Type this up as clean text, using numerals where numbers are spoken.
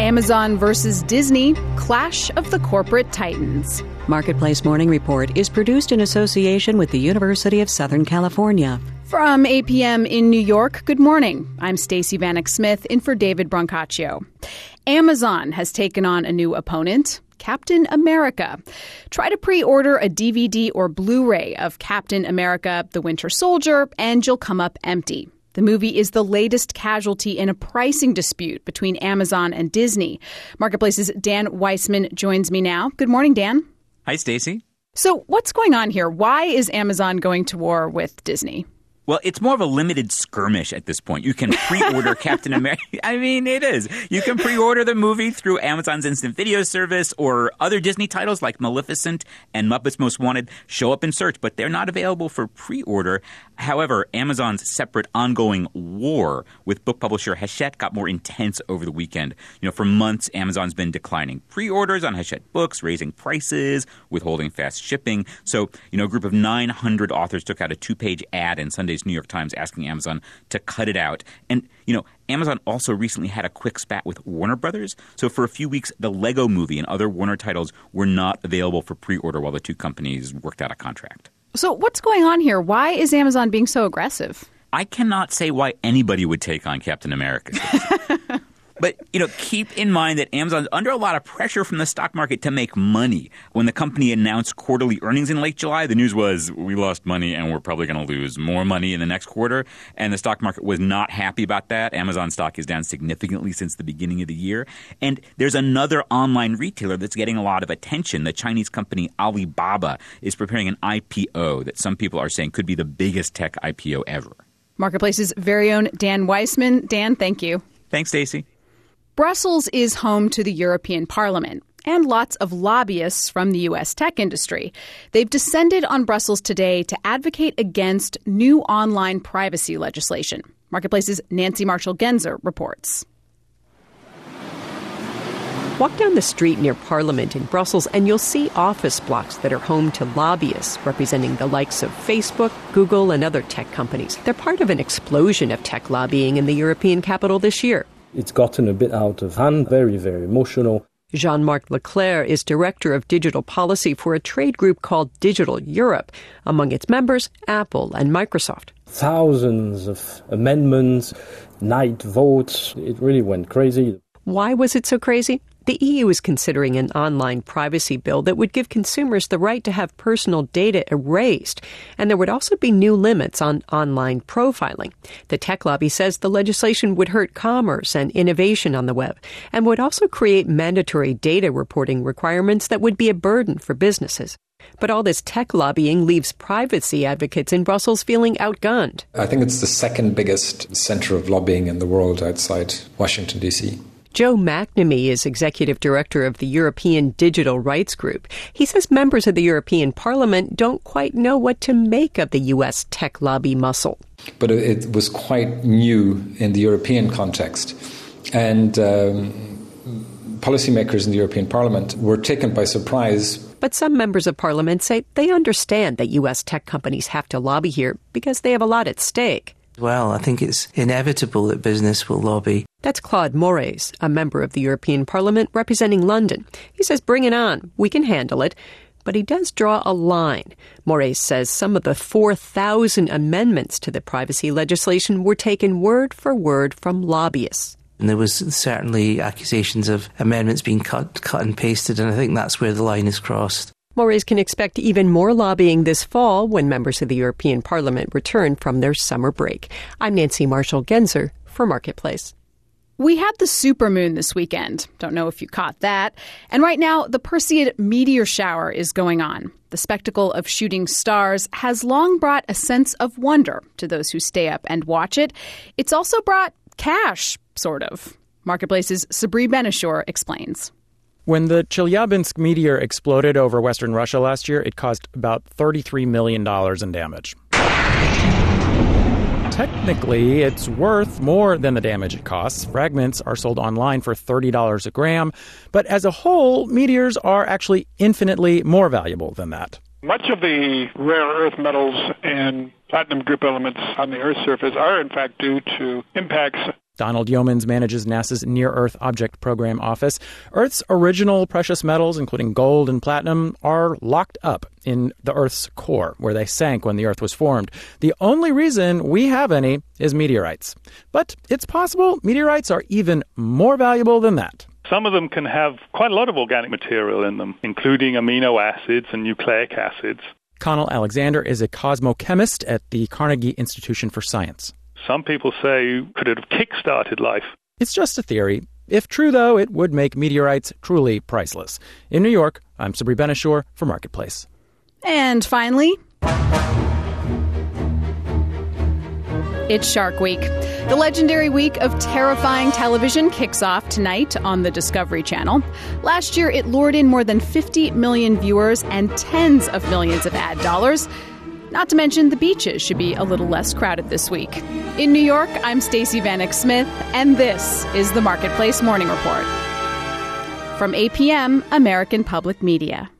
Amazon versus Disney, clash of the corporate titans. Marketplace Morning Report is produced in association with the University of Southern California. From 8 p.m. in New York, good morning. I'm Stacey Vanek Smith in for David Brancaccio. Amazon has taken on a new opponent, Captain America. Try to pre-order a DVD or Blu-ray of Captain America: The Winter Soldier, and you'll come up empty. The movie is the latest casualty in a pricing dispute between Amazon and Disney. Marketplace's Dan Weissman joins me now. Good morning, Dan. Hi, Stacey. So what's going on here? Why is Amazon going to war with Disney? Well, it's more of a limited skirmish at this point. You can pre-order Captain America. I mean, it is. You can pre-order the movie through Amazon's instant video service, or other Disney titles like Maleficent and Muppets Most Wanted show up in search, but they're not available for pre-order. However, Amazon's separate ongoing war with book publisher Hachette got more intense over the weekend. For months, Amazon's been declining pre-orders on Hachette books, raising prices, withholding fast shipping. So, a group of 900 authors took out a 2-page ad in Sunday's New York Times asking Amazon to cut it out. And, Amazon also recently had a quick spat with Warner Brothers. So for a few weeks, the Lego Movie and other Warner titles were not available for pre-order while the two companies worked out a contract. So what's going on here? Why is Amazon being so aggressive? I cannot say why anybody would take on Captain America. But, keep in mind that Amazon's under a lot of pressure from the stock market to make money. When the company announced quarterly earnings in late July, the news was, we lost money and we're probably going to lose more money in the next quarter. And the stock market was not happy about that. Amazon stock is down significantly since the beginning of the year. And there's another online retailer that's getting a lot of attention. The Chinese company Alibaba is preparing an IPO that some people are saying could be the biggest tech IPO ever. Marketplace's very own Dan Weissman. Dan, thank you. Thanks, Stacey. Brussels is home to the European Parliament and lots of lobbyists from the U.S. tech industry. They've descended on Brussels today to advocate against new online privacy legislation. Marketplace's Nancy Marshall-Genzer reports. Walk down the street near Parliament in Brussels and you'll see office blocks that are home to lobbyists representing the likes of Facebook, Google, and other tech companies. They're part of an explosion of tech lobbying in the European capital this year. It's gotten a bit out of hand, very, very emotional. Jean-Marc Leclerc is director of digital policy for a trade group called Digital Europe. Among its members, Apple and Microsoft. Thousands of amendments, night votes. It really went crazy. Why was it so crazy? The EU is considering an online privacy bill that would give consumers the right to have personal data erased. And there would also be new limits on online profiling. The tech lobby says the legislation would hurt commerce and innovation on the web and would also create mandatory data reporting requirements that would be a burden for businesses. But all this tech lobbying leaves privacy advocates in Brussels feeling outgunned. I think it's the second biggest center of lobbying in the world outside Washington, D.C. Joe McNamee is executive director of the European Digital Rights Group. He says members of the European Parliament don't quite know what to make of the U.S. tech lobby muscle. But it was quite new in the European context. And policymakers in the European Parliament were taken by surprise. But some members of Parliament say they understand that U.S. tech companies have to lobby here because they have a lot at stake. Well, I think it's inevitable that business will lobby. That's Claude Moraes, a member of the European Parliament representing London. He says, bring it on. We can handle it. But he does draw a line. Moraes says some of the 4,000 amendments to the privacy legislation were taken word for word from lobbyists. And there was certainly accusations of amendments being cut and pasted, and I think that's where the line is crossed. Moraes can expect even more lobbying this fall when members of the European Parliament return from their summer break. I'm Nancy Marshall-Genzer for Marketplace. We had the supermoon this weekend. Don't know if you caught that. And right now, the Perseid meteor shower is going on. The spectacle of shooting stars has long brought a sense of wonder to those who stay up and watch it. It's also brought cash, sort of. Marketplace's Sabri Benishore explains. When the Chelyabinsk meteor exploded over western Russia last year, it caused about $33 million in damage. Technically, it's worth more than the damage it costs. Fragments are sold online for $30 a gram. But as a whole, meteors are actually infinitely more valuable than that. Much of the rare earth metals and platinum group elements on the Earth's surface are, in fact, due to impacts. Donald Yeomans manages NASA's Near-Earth Object Program Office. Earth's original precious metals, including gold and platinum, are locked up in the Earth's core, where they sank when the Earth was formed. The only reason we have any is meteorites. But it's possible meteorites are even more valuable than that. Some of them can have quite a lot of organic material in them, including amino acids and nucleic acids. Connell Alexander is a cosmochemist at the Carnegie Institution for Science. Some people say, could it have kick-started life? It's just a theory. If true, though, it would make meteorites truly priceless. In New York, I'm Sabri Benishore for Marketplace. And finally, it's Shark Week. The legendary week of terrifying television kicks off tonight on the Discovery Channel. Last year, it lured in more than 50 million viewers and tens of millions of ad dollars. Not to mention, the beaches should be a little less crowded this week. In New York, I'm Stacey Vanek Smith, and this is the Marketplace Morning Report. From APM, American Public Media.